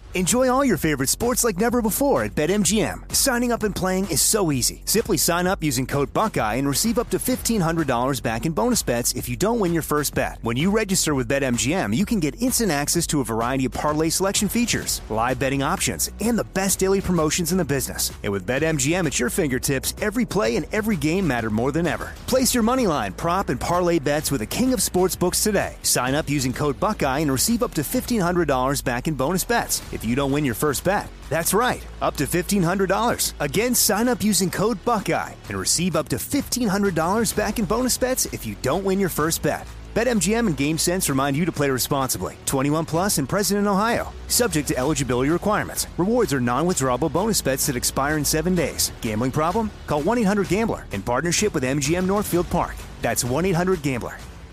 Enjoy all your favorite sports like never before at BetMGM. Signing up and playing is so easy. Simply sign up using code Buckeye and receive up to $1,500 back in bonus bets if you don't win your first bet. When you register with BetMGM, you can get instant access to a variety of parlay selection features, live betting options, and the best daily promotions in the business. And with BetMGM at your fingertips, every play and every game matter more than ever. Place your moneyline, prop, and parlay bets with the king of sportsbooks today. Sign up using code Buckeye and receive up to $1,500 back in bonus bets if you don't win your first bet. That's right, up to $1,500. Again, sign up using code Buckeye and receive up to $1,500 back in bonus bets if you don't win your first bet. BetMGM and GameSense remind you to play responsibly. 21 plus and present in Ohio. Subject to eligibility requirements. Rewards are non-withdrawable bonus bets that expire in 7 days. Gambling problem? Call 1-800-GAMBLER in partnership with MGM Northfield Park. That's 1-800-GAMBLER.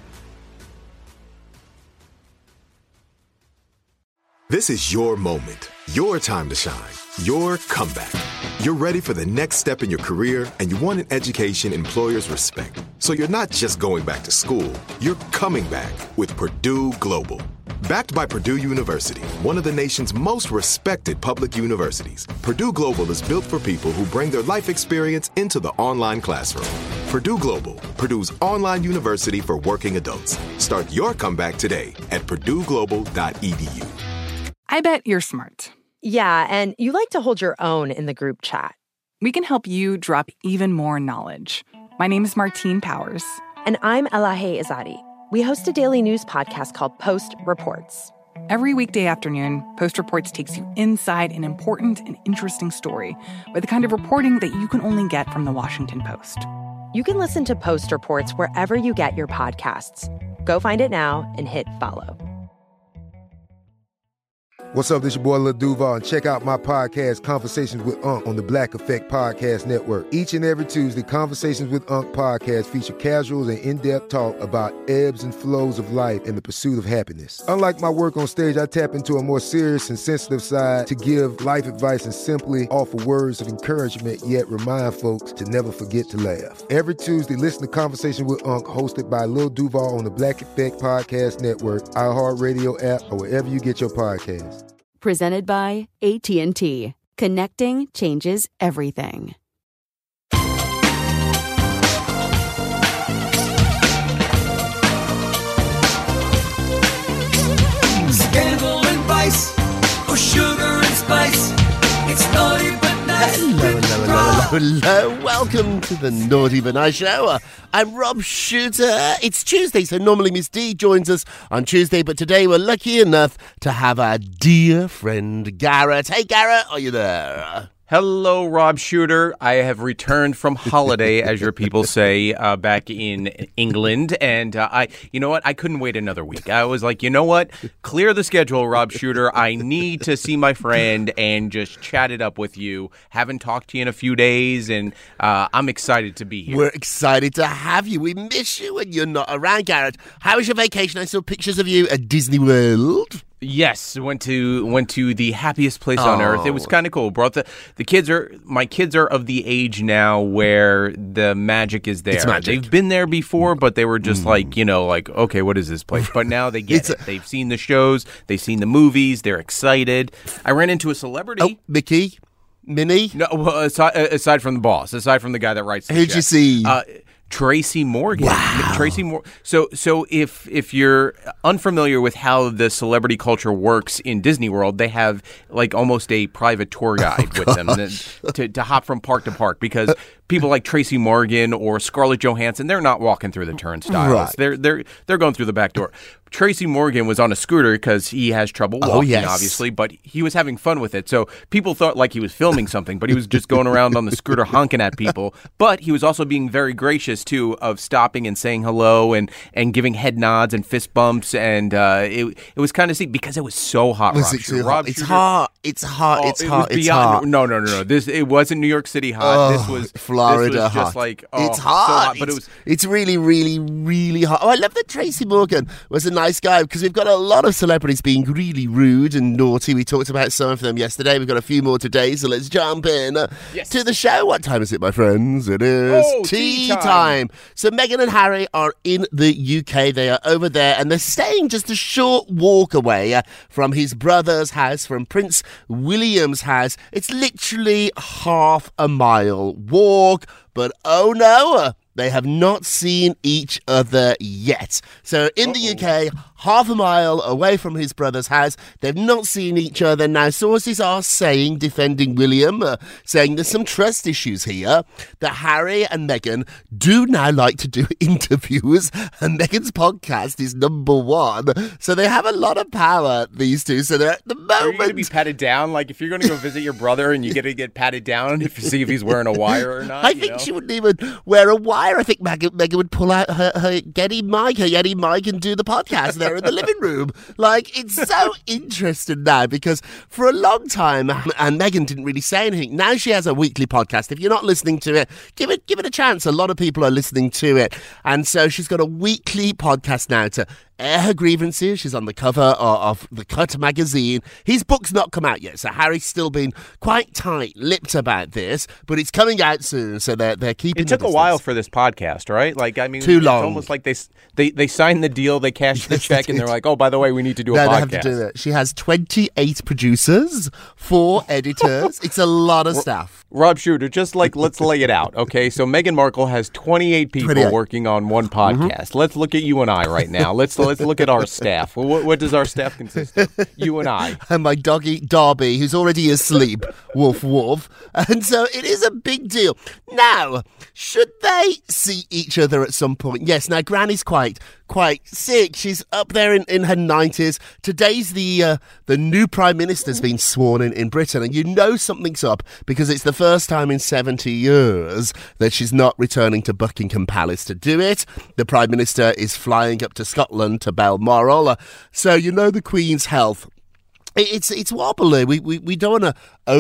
This is your moment, your time to shine, your comeback. You're ready for the next step in your career, and you want an education employers respect. So you're not just going back to school, you're coming back with Purdue Global. Backed by Purdue University, one of the nation's most respected public universities, Purdue Global is built for people who bring their life experience into the online classroom. Purdue Global, Purdue's online university for working adults. Start your comeback today at purdueglobal.edu. I bet you're smart. Yeah, and you like to hold your own in the group chat. We can help you drop even more knowledge. My name is Martine Powers. And I'm Elahe Izadi. We host a daily news podcast called Post Reports. Every weekday afternoon, Post Reports takes you inside an important and interesting story with the kind of reporting that you can only get from the Washington Post. You can listen to Post Reports wherever you get your podcasts. Go find it now and hit follow. What's up, this your boy Lil Duval, and check out my podcast, Conversations with Unc, on the Black Effect Podcast Network. Each and every Tuesday, Conversations with Unc podcast feature casual and in-depth talk about ebbs and flows of life and the pursuit of happiness. Unlike my work on stage, I tap into a more serious and sensitive side to give life advice and simply offer words of encouragement, yet remind folks to never forget to laugh. Every Tuesday, listen to Conversation with Unc, hosted by Lil Duval on the Black Effect Podcast Network, iHeartRadio app, or wherever you get your podcasts. Presented by AT&T. Connecting changes everything. Scandal and vice, or sugar and spice. It's naughty but nice. Hello. Welcome to the Naughty But Nice Show. I'm Rob Shooter. It's Tuesday, so normally Miss D joins us on Tuesday, but today we're lucky enough to have our dear friend Garrett. Hey, Garrett, are you there? Hello, Rob Shooter. I have returned from holiday, as your people say, back in England. And you know what? I couldn't wait another week. I was like, you know what? Clear the schedule, Rob Shooter. I need to see my friend and just chat it up with you. Haven't talked to you in a few days, and I'm excited to be here. We're excited to have you. We miss you when you're not around, Garrett. How was your vacation? I saw pictures of you at Disney World. Yes, went to the happiest place on earth. It was kind of cool. Brought my kids are of the age now where the magic is there. It's magic. They've been there before, but they were just like, okay, what is this place? But now they get it. They've seen the shows, they've seen the movies, they're excited. I ran into a celebrity. Oh, Mickey? Minnie? No, well, aside from the boss, aside from the guy that writes the Who'd check. you see? Tracy Morgan. Wow. Tracy Morgan. So if you're unfamiliar with how the celebrity culture works in Disney World, they have like almost a private tour guide with them to hop from park to park, because people like Tracy Morgan or Scarlett Johansson, they're not walking through the turnstiles. Right. They're going through the back door. Tracy Morgan was on a scooter because he has trouble walking, yes. obviously, but he was having fun with it. So people thought like he was filming something, but he was just going around on the scooter honking at people. But he was also being very gracious, too, of stopping and saying hello and giving head nods and fist bumps. And it was kind of sweet because it was so hot, Was it too hot? It's hot. It's hot. Oh, it's it hot. was It's beyond, hot. No. It wasn't New York City hot. This was Florida this was hot. just like it's so hot. but it was. It's really, really, really hot. Oh, I love that Tracy Morgan was a nice guy because we've got a lot of celebrities being really rude and naughty. We talked about some of them yesterday. We've got a few more today, so let's jump in to the show. What time is it, my friends? It is tea time. So Meghan and Harry are in the UK. They are over there, and they're staying just a short walk away from his brother's house, from Prince William's house. It's literally half a mile walk, but oh no, they have not seen each other yet. So in the UK, half a mile away from his brother's house, they've not seen each other. Now, sources are saying, defending William, saying there's some trust issues here, that Harry and Meghan do now like to do interviews, and Meghan's podcast is number one. So they have a lot of power, these two. So they're at the moment... Are you going to be patted down? Like, if you're going to go visit your brother and you get to get patted down to see if he's wearing a wire or not? I think she wouldn't even wear a wire. I think Meghan would pull out her Yeti mic and do the podcast there in the living room. Like, it's so interesting now because for a long time, and Meghan didn't really say anything. Now she has a weekly podcast. If you're not listening to it, give it a chance. A lot of people are listening to it. And so she's got a weekly podcast now to air her grievances. She's on the cover of The Cut magazine. His book's not come out yet, so Harry's still been quite tight-lipped about this, but it's coming out soon, so they're keeping It took the a while for this podcast, right? Like, I mean, too long. It's almost like they signed the deal, they cashed the check, and they're like, oh, by the way, we need to do a podcast. They have to do it. She has 28 producers, 4 editors. It's a lot of stuff. Rob Shooter, just like, let's lay it out, okay? So Meghan Markle has 28 people working on one podcast. Let's look at you and I right now. Let's look at our staff. Well, what does our staff consist of? You and I. And my doggy, Darby, who's already asleep. Woof, woof. And so it is a big deal. Now, should they see each other at some point? Yes, now Granny's quite sick. She's up there in her 90s. Today's the new Prime Minister's been sworn in Britain, and you know something's up because it's the first time in 70 years that she's not returning to Buckingham Palace to do it. The Prime Minister is flying up to Scotland to Balmoral. So you know the Queen's health. It's wobbly. We don't want to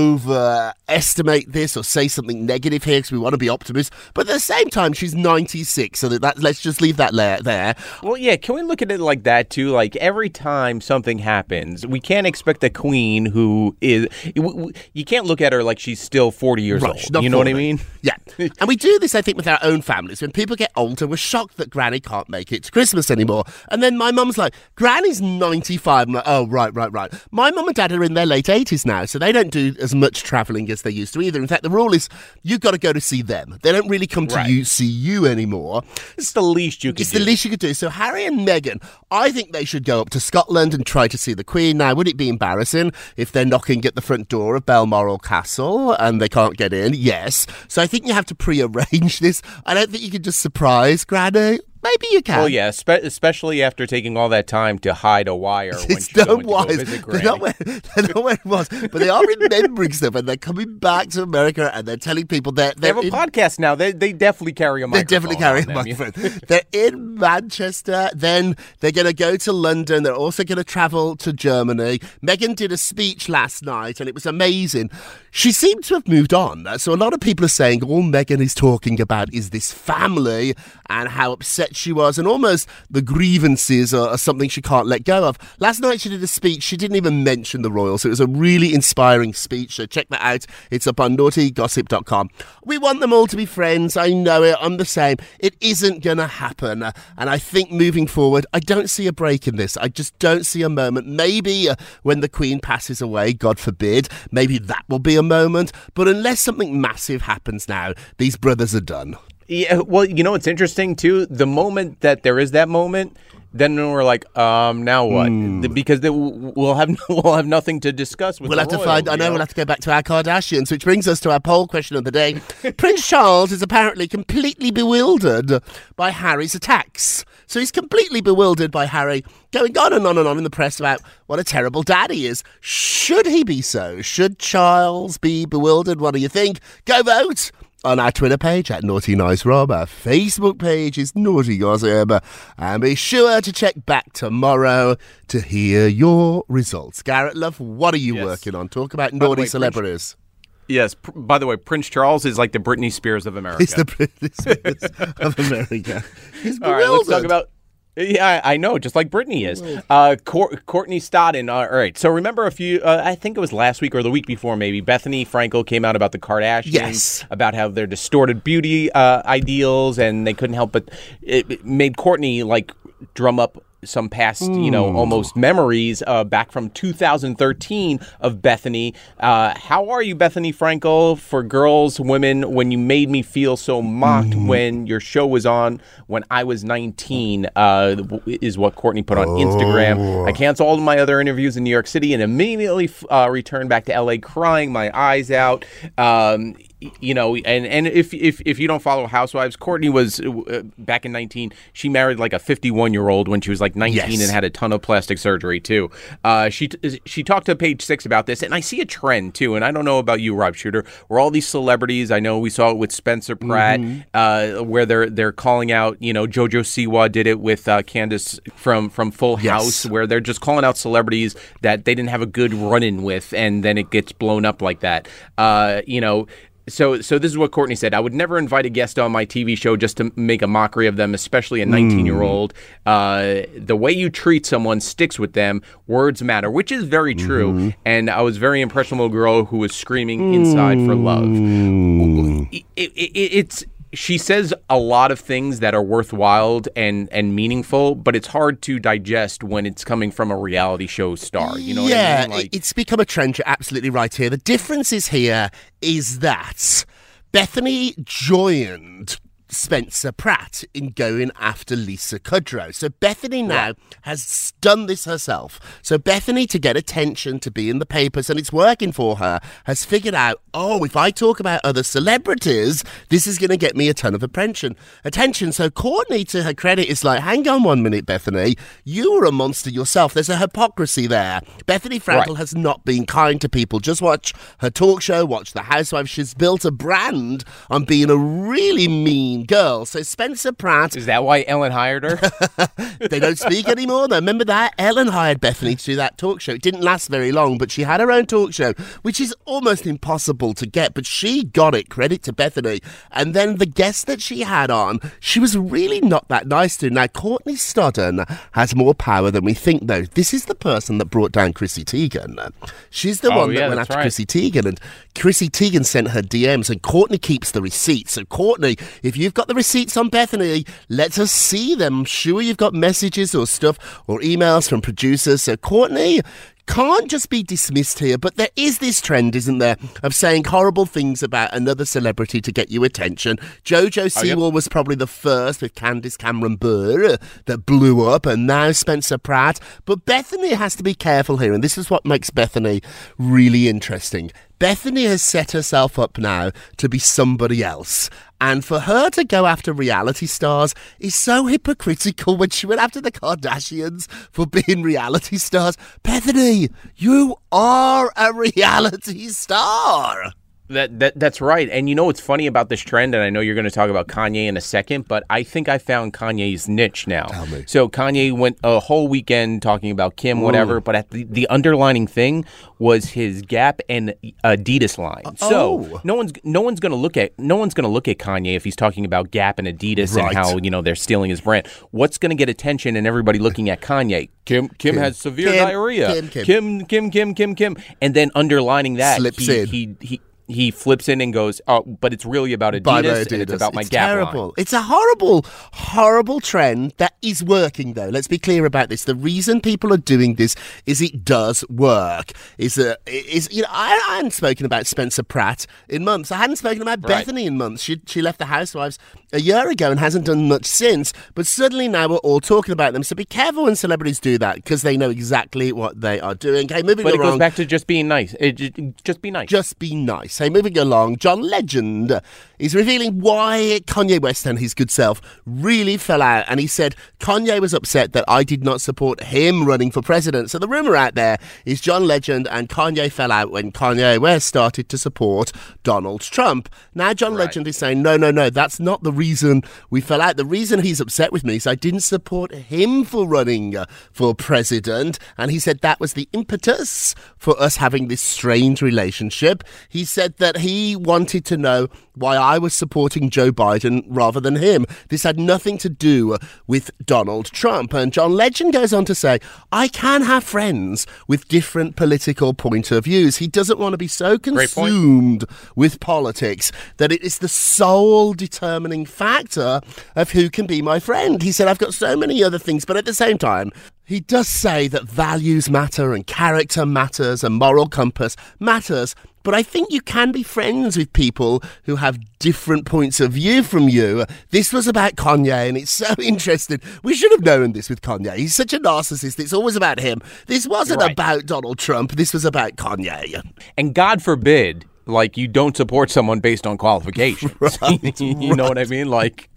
overestimate this or say something negative here because we want to be optimists. But at the same time, she's 96, so let's just leave that there. Well, yeah, can we look at it like that, too? Like, every time something happens, we can't expect the Queen who is... You can't look at her like she's still 40 years old. You know what I mean? Yeah. And we do this, I think, with our own families. When people get older, we're shocked that Granny can't make it to Christmas anymore. And then my mum's like, Granny's 95. I'm like, oh, right. My mum and dad are in their late 80s now, so they don't do as much travelling as they used to either. In fact, the rule is you've got to go to see them. They don't really come to see you anymore. It's the least you could do. It's the least you could do. So Harry and Meghan, I think they should go up to Scotland and try to see the Queen. Now, would it be embarrassing if they're knocking at the front door of Balmoral Castle and they can't get in? Yes. So I think you have to pre-arrange this. I don't think you can just surprise Granny. Maybe you can. Well, yeah, especially after taking all that time to hide a wire when she's no going to wires. go visit Granny. They're not where it was, but they are remembering stuff, and they're coming back to America, and they're telling people they have a podcast now. They definitely carry a microphone. They definitely carry a microphone. They're in Manchester. Then they're going to go to London. They're also going to travel to Germany. Meghan did a speech last night, and it was amazing. She seemed to have moved on. So a lot of people are saying all Meghan is talking about is this family and how upset she was, and almost the grievances are something she can't let go of. Last night she did a speech. She didn't even mention the royals. It was a really inspiring speech, so check that out. It's up on naughtygossip.com. We want them all to be friends. I know it. I'm the same. It isn't going to happen. And I think moving forward, I don't see a break in this. I just don't see a moment. Maybe when the Queen passes away, God forbid, maybe that will be a moment. But unless something massive happens now, these brothers are done. Yeah, well, you know what's interesting, too? The moment that there is that moment, then we're like, now what? Because we'll have nothing to discuss with We'll have to find... I know we'll have to go back to our Kardashians, which brings us to our poll question of the day. Prince Charles is apparently completely bewildered by Harry's attacks. So he's completely bewildered by Harry going on and on and on in the press about what a terrible dad he is. Should he be so? Should Charles be bewildered? What do you think? Go vote on our Twitter page at Naughty Nice Rob. Our Facebook page is Naughty Gossip. And be sure to check back tomorrow to hear your results. Garrett Love, what are you working on? Talk about naughty celebrities. Yes. By the way, Prince Charles is like the Britney Spears of America. He's the Britney Spears of America. He's All right, let's talk about... Yeah, I know, just like Britney is. Courtney Stodden. All right, so remember I think it was last week or the week before maybe, Bethany Frankel came out about the Kardashians, about how they're distorted beauty ideals, and they couldn't help but it made Courtney like drum up some past, almost memories back from 2013 of Bethany. How are you, Bethany Frankel? For girls, women, when you made me feel so mocked when your show was on when I was 19, is what Courtney put on Instagram. I canceled all of my other interviews in New York City and immediately returned back to LA crying my eyes out. And if you don't follow Housewives, Courtney was back in 19. She married like a 51-year-old when she was like 19 and had a ton of plastic surgery too. She talked to Page Six about this, and I see a trend too. And I don't know about you, Rob Shooter, where all these celebrities. I know we saw it with Spencer Pratt, where they're calling out. JoJo Siwa did it with Candace from Full House, where they're just calling out celebrities that they didn't have a good run-in with, and then it gets blown up like that. So this is what Courtney said. I would never invite a guest on my TV show just to make a mockery of them, especially a 19-year-old. The way you treat someone sticks with them. Words matter, which is very true. And I was very impressed with a little girl who was screaming inside for love. She says a lot of things that are worthwhile and meaningful, but it's hard to digest when it's coming from a reality show star. You know what I mean? It's become a trend. You're absolutely right here. The difference is that Bethany joined Spencer Pratt in going after Lisa Kudrow. So Bethany now has done this herself. So Bethany, to get attention, to be in the papers, and it's working for her, has figured out, if I talk about other celebrities, this is going to get me a ton of attention. So Courtney, to her credit, is like, hang on 1 minute, Bethany, you were a monster yourself. There's a hypocrisy there. Bethany Frankel has not been kind to people. Just watch her talk show, watch The Housewives. She's built a brand on being a really mean girl. So Spencer Pratt... Is that why Ellen hired her? They don't speak anymore, though. Remember that? Ellen hired Bethany to do that talk show. It didn't last very long, but she had her own talk show, which is almost impossible to get, but she got it. Credit to Bethany. And then the guest that she had on, she was really not that nice to. Now, Courtney Stodden has more power than we think, though. This is the person that brought down Chrissy Teigen. She's the one that went after Chrissy Teigen, and Chrissy Teigen sent her DMs, and Courtney keeps the receipts. So Courtney, if you've got the receipts on Bethany, let us see them. I'm sure you've got messages or stuff or emails from producers. So Courtney can't just be dismissed here, but there is this trend, isn't there, of saying horrible things about another celebrity to get you attention. JoJo Siwa was probably the first with Candace Cameron Bure that blew up, and now Spencer Pratt. But Bethany has to be careful here, and this is what makes Bethany really interesting. Bethany has set herself up now to be somebody else. And for her to go after reality stars is so hypocritical when she went after the Kardashians for being reality stars. Bethany, you are a reality star. That's right. And you know what's funny about this trend, and I know you're going to talk about Kanye in a second, but I think I found Kanye's niche now. Tell me. So Kanye went a whole weekend talking about Kim, whatever, but at the underlining thing was his Gap and Adidas line. So no one's going to look at Kanye if he's talking about Gap and Adidas and how they're stealing his brand. What's going to get attention and everybody looking at Kanye? Kim has severe diarrhea. Kim. And then underlining that, he flips in and goes, but it's really about Adidas. And it's about my Gap line. It's a horrible, horrible trend that is working, though. Let's be clear about this. The reason people are doing this is it does work. I hadn't spoken about Spencer Pratt in months. I hadn't spoken about Bethany in months. She left The Housewives a year ago and hasn't done much since. But suddenly now we're all talking about them. So be careful when celebrities do that, because they know exactly what they are doing. Okay, moving along. But it goes back to just being nice. Just be nice. Just be nice. So moving along, John Legend is revealing why Kanye West and his good self really fell out. And he said Kanye was upset that I did not support him running for president. So the rumour out there is John Legend and Kanye fell out when Kanye West started to support Donald Trump. Now John Legend is saying, no, that's not the reason we fell out. The reason he's upset with me is I didn't support him for running for president. And he said that was the impetus for us having this strange relationship. He said that he wanted to know why I was supporting Joe Biden rather than him. This had nothing to do with Donald Trump. And John Legend goes on to say, I can have friends with different political point of views. He doesn't want to be so consumed with politics that it is the sole determining factor of who can be my friend. He said, I've got so many other things, but at the same time, he does say that values matter and character matters and moral compass matters. But I think you can be friends with people who have different points of view from you. This was about Kanye, and it's so interesting. We should have known this with Kanye. He's such a narcissist. It's always about him. This wasn't about Donald Trump. This was about Kanye. And God forbid, like, you don't support someone based on qualifications. You know what I mean? Like,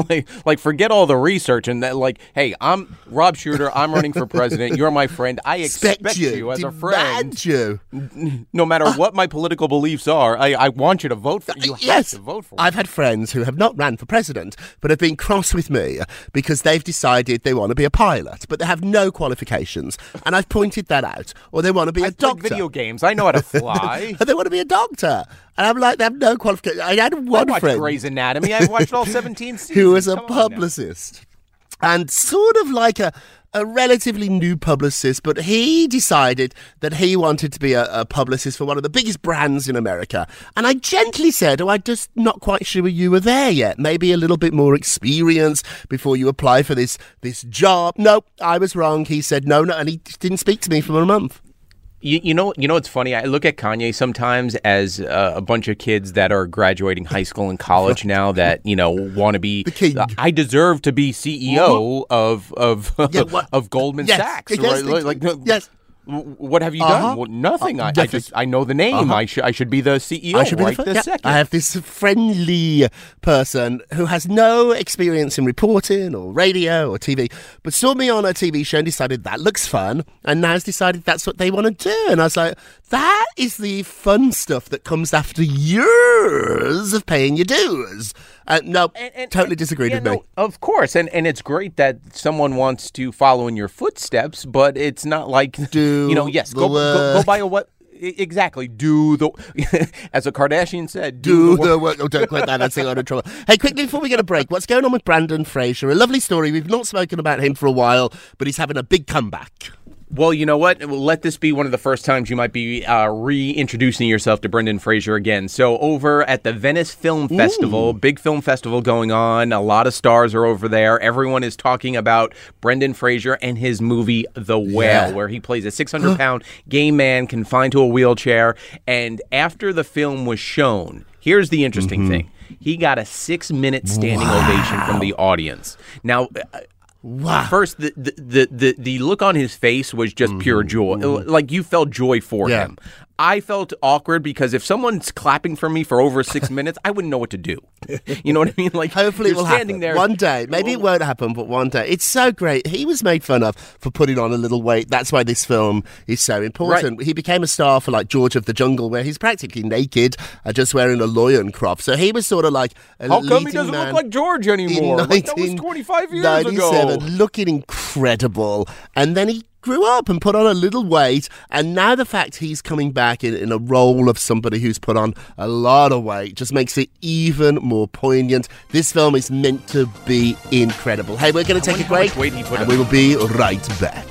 forget all the research and that. Like, hey, I'm Rob Shooter. I'm running for president. You're my friend. I expect you as a friend. You. No matter what my political beliefs are, I want you to vote for. You have to vote for me. I've had friends who have not ran for president, but have been cross with me because they've decided they want to be a pilot, but they have no qualifications, and I've pointed that out. Or they want to be a doctor. Video games. I know how to fly. They want to be a doctor. And I'm like, they have no qualification. I had one friend. I watched Grey's Anatomy. I watched all 17 seasons. Who was a publicist. And sort of like a relatively new publicist, but he decided that he wanted to be a publicist for one of the biggest brands in America. And I gently said, I'm just not quite sure you were there yet. Maybe a little bit more experience before you apply for this job. No, I was wrong. He said no, and he didn't speak to me for a month. You know what's funny? I look at Kanye sometimes as a bunch of kids that are graduating high school and college now that, want to be. The king. I deserve to be CEO of Goldman Sachs. Yes, right? Yes. What have you done? Well, nothing. I know the name. I should be the CEO. I should be the second. I have this friendly person who has no experience in reporting or radio or TV, but saw me on a TV show and decided that looks fun, and now has decided that's what they want to do. And I was like, that is the fun stuff that comes after years of paying your dues. Totally disagreed with me. Of course, and it's great that someone wants to follow in your footsteps, but it's not like go buy a what. Exactly. Do the, as a Kardashian said, do the work. Oh, don't quit that. That's it. I'm in trouble. Hey, quickly before we get a break, what's going on with Brendan Fraser? A lovely story. We've not spoken about him for a while, but he's having a big comeback. Well, you know what? Let this be one of the first times you might be reintroducing yourself to Brendan Fraser again. So over at the Venice Film Festival, big film festival going on. A lot of stars are over there. Everyone is talking about Brendan Fraser and his movie The Whale, where he plays a 600-pound gay man confined to a wheelchair. And after the film was shown, here's the interesting thing. He got a 6-minute standing ovation from the audience. Now... Wow. First, the look on his face was just pure joy. Like you felt joy for him. I felt awkward because if someone's clapping for me for over 6 minutes, I wouldn't know what to do. You know what I mean? Like, hopefully it will happen there. One day. Maybe it won't happen, but one day. It's so great. He was made fun of for putting on a little weight. That's why this film is so important. Right. He became a star for like George of the Jungle, where he's practically naked, just wearing a lion crop. So he was sort of like a How come he doesn't look like George anymore? Like that was 25 years ago. Looking incredible. And then he grew up and put on a little weight, and now the fact he's coming back in a role of somebody who's put on a lot of weight just makes it even more poignant. This film is meant to be incredible. Hey, we're going to take a break, and we will be right back.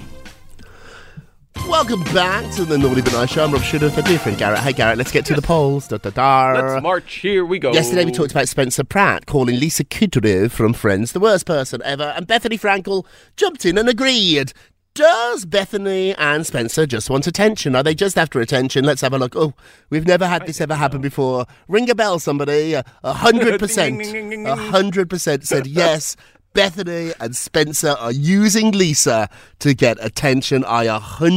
Welcome back to the Naughty But Nice Show. I'm Rob Shooter with a different Garrett. Hey, Garrett, let's get to the polls. Let's march. Here we go. Yesterday we talked about Spencer Pratt calling Lisa Kudrow from Friends the worst person ever, and Bethany Frankel jumped in and agreed. Does Bethany and Spencer just want attention? Are they just after attention? Let's have a look. Oh, we've never had this ever happen before. Ring a bell, somebody. 100%. 100% said yes. Bethany and Spencer are using Lisa to get attention. I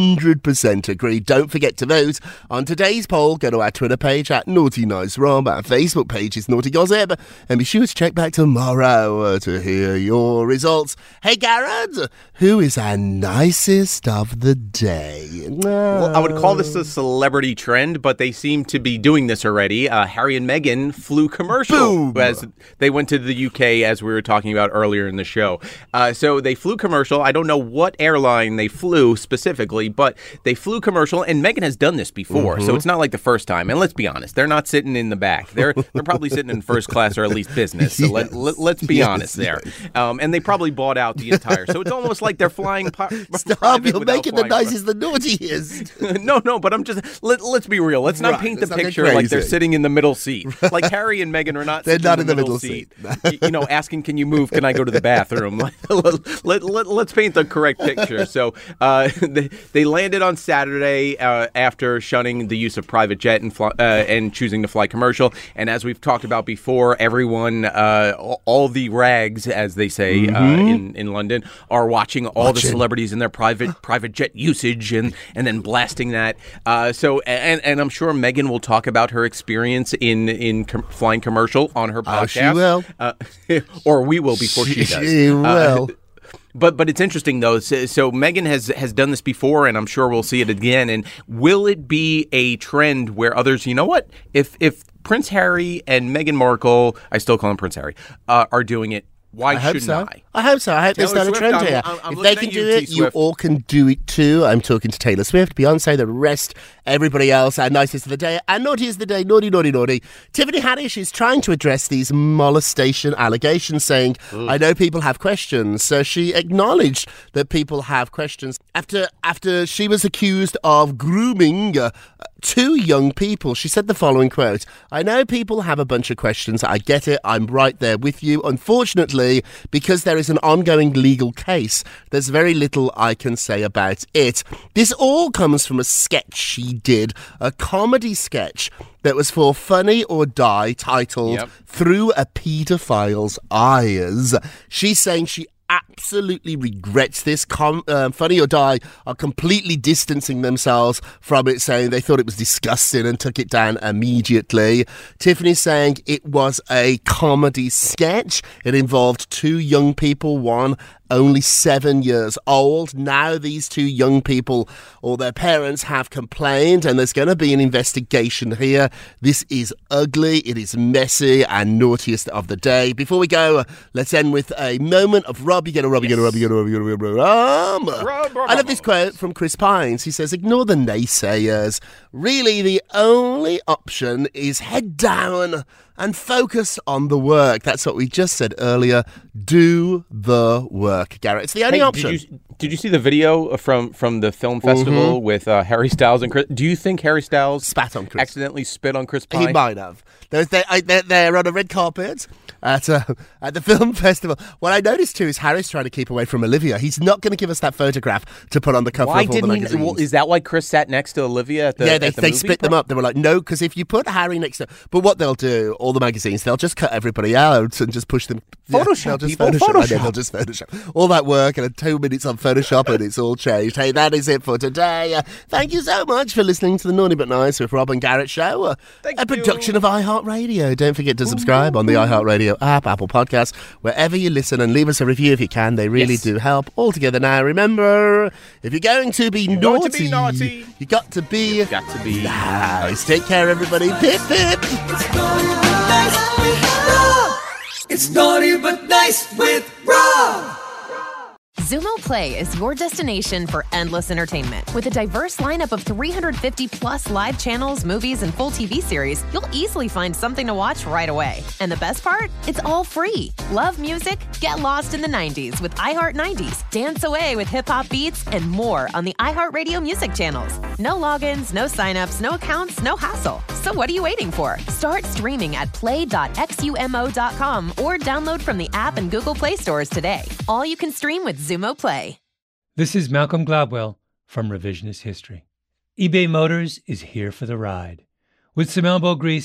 100% agree. Don't forget to vote on today's poll. Go to our Twitter page at Naughty Nice Rob. Our Facebook page is Naughty Gossip. And be sure to check back tomorrow to hear your results. Hey, Garrett, who is our nicest of the day? Well, I would call this a celebrity trend, but they seem to be doing this already. Harry and Meghan flew commercial as they went to the UK, as we were talking about earlier in the show. So they flew commercial. I don't know what airline they flew specifically, but they flew commercial, and Meghan has done this before, so it's not like the first time. And let's be honest, they're not sitting in the back. They're probably sitting in first class or at least business. So let's be honest there. And they probably bought out the entire. So it's almost like they're flying. Stop! You're making the nicest the naughtiest. No, but I'm just. Let's be real. Let's not paint the picture like they're sitting in the middle seat. Like Harry and Meghan are not. They're not in the middle seat. Asking, "Can you move? Can I go to the bathroom?" Let's paint the correct picture. So they landed on Saturday after shunning the use of private jet and choosing to fly commercial. And as we've talked about before, everyone, all the rags, as they say in London, are watching all the celebrities in their private jet usage and then blasting that. And I'm sure Meghan will talk about her experience in flying commercial on her podcast. She will. Or we will before she does. She will. But it's interesting, though. So Meghan has done this before, and I'm sure we'll see it again. And will it be a trend where others, you know what? If Prince Harry and Meghan Markle, I still call him Prince Harry, are doing it, why shouldn't I? I hope so. I hope they start a trend here. If they can do it, you all can do it too. I'm talking to Taylor Swift, Beyonce, the rest, everybody else. Our nicest of the day, our naughtiest of the day, naughty, naughty, naughty. Tiffany Haddish is trying to address these molestation allegations, saying, I know people have questions. So she acknowledged that people have questions after she was accused of grooming two young people. She said the following quote, I know people have a bunch of questions. I get it. I'm right there with you. Unfortunately, because there is an ongoing legal case, there's very little I can say about it. This all comes from a sketch she did, a comedy sketch that was for Funny or Die, titled Through a Pedophile's Eyes. She's saying she absolutely regrets this. Funny or Die are completely distancing themselves from it, saying they thought it was disgusting and took it down immediately. Tiffany's saying it was a comedy sketch. It involved two young people, one only 7 years old. Now these two young people or their parents have complained, and there's going to be an investigation here. This is ugly, it is messy, and naughtiest of the day. Before we go, let's end with a moment of Rob. You get a Rob, you get a Rob, you get a Rob, you get a Rob. I love this quote from Chris Pines. He says, ignore the naysayers. Really, the only option is head down and focus on the work. That's what we just said earlier. Do the work, Garrett. It's the only option. Did you see the video from the film festival with Harry Styles and Chris? Do you think Harry Styles spat on Chris? Accidentally spit on Chris Pine? He might have. They're on a red carpet at the film festival. What I noticed too is Harry's trying to keep away from Olivia. He's not going to give us that photograph to put on the cover of all the magazines. Well, is that why Chris sat next to Olivia at the Yeah, they split them up. They were like, no, because if you put Harry next to... But what they'll do, all the magazines, they'll just cut everybody out and just push them... Photoshop, they'll just people. Photoshop. Photoshop. I know, they'll just Photoshop. All that work and 2 minutes on Photoshop and it's all changed. Hey, that is it for today. Thank you so much for listening to the Naughty But Nice with Rob and Garrett show. A production of iHeartRadio. Don't forget to subscribe on the iHeartRadio app, Apple Podcasts, wherever you listen, and leave us a review if you can. They really do help. All together now. Remember, if you're going to be naughty, you got to be nice. Take care, everybody. Pip, pip. It's Naughty But Nice with Rob. Zumo Play is your destination for endless entertainment. With a diverse lineup of 350-plus live channels, movies, and full TV series, you'll easily find something to watch right away. And the best part? It's all free. Love music? Get lost in the 90s with iHeart 90s. Dance away with hip-hop beats and more on the iHeartRadio music channels. No logins, no signups, no accounts, no hassle. So what are you waiting for? Start streaming at play.xumo.com or download from the app and Google Play stores today. All you can stream with Zumo Play. This is Malcolm Gladwell from Revisionist History. eBay Motors is here for the ride. With some elbow grease,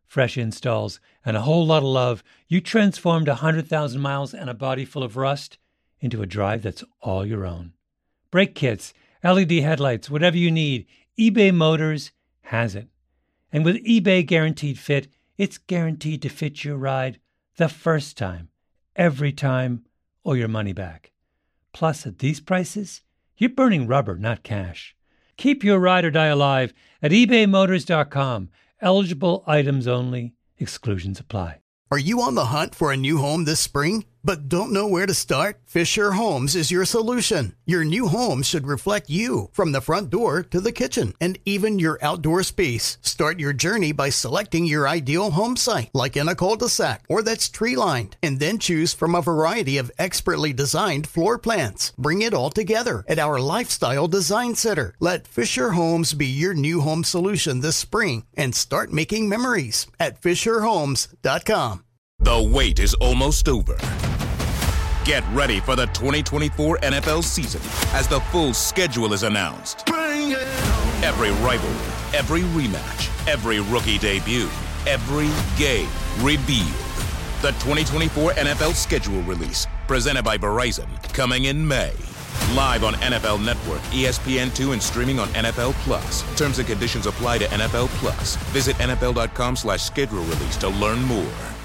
fresh installs, and a whole lot of love, you transformed 100,000 miles and a body full of rust into a drive that's all your own. Brake kits, LED headlights, whatever you need, eBay Motors has it. And with eBay Guaranteed Fit, it's guaranteed to fit your ride the first time, every time, or your money back. Plus, at these prices, you're burning rubber, not cash. Keep your ride or die alive at ebaymotors.com. Eligible items only. Exclusions apply. Are you on the hunt for a new home this spring, but don't know where to start? Fisher Homes is your solution. Your new home should reflect you, from the front door to the kitchen, and even your outdoor space. Start your journey by selecting your ideal home site, like in a cul-de-sac or that's tree-lined, and then choose from a variety of expertly designed floor plans. Bring it all together at our Lifestyle Design Center. Let Fisher Homes be your new home solution this spring and start making memories at FisherHomes.com. The wait is almost over. Get ready for the 2024 NFL season as the full schedule is announced. Bring it on. Every rivalry, every rematch, every rookie debut, every game revealed. The 2024 NFL schedule release, presented by Verizon, coming in May. Live on NFL Network, ESPN2, and streaming on NFL Plus. Terms and conditions apply to NFL Plus. Visit NFL.com/schedule release to learn more.